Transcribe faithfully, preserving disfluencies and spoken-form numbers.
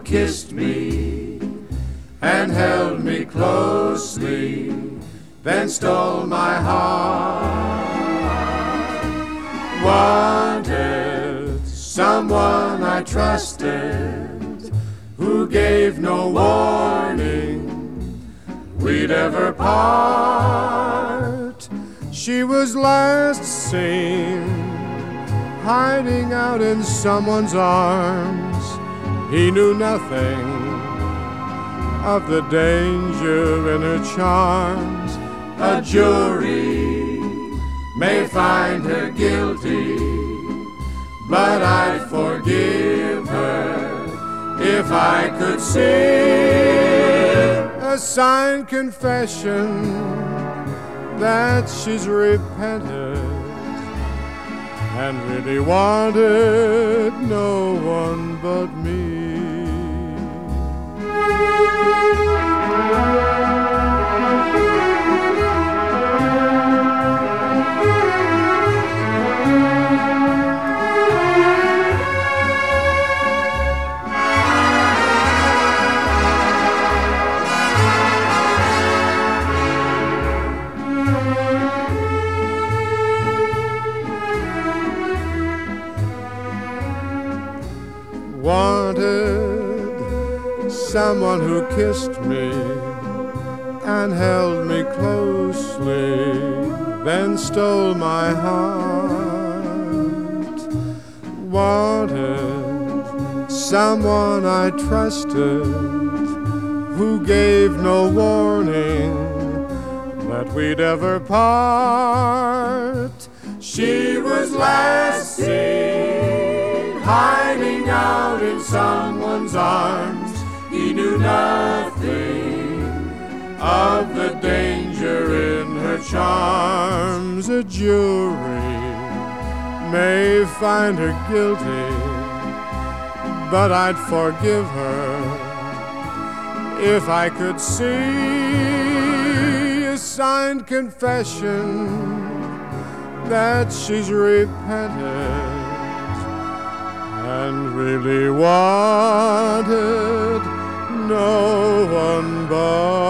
kissed me and held me closely, then stole my heart. Wanted someone I trusted, who gave no warning we'd ever part. She was last seen hiding out in someone's arms. He knew nothing of the danger in her charms. A jury may find her guilty, but I'd forgive her if I could see a signed confession that she's repented and really wanted no one but me. Wanted someone who kissed me and held me closely, then stole my heart. Wanted someone I trusted, who gave no warning that we'd ever part. She was last seen hiding out in someone's arms. He knew nothing of the danger in her charms. A jury may find her guilty, but I'd forgive her if I could see a signed confession that she's repented and really wanted no one but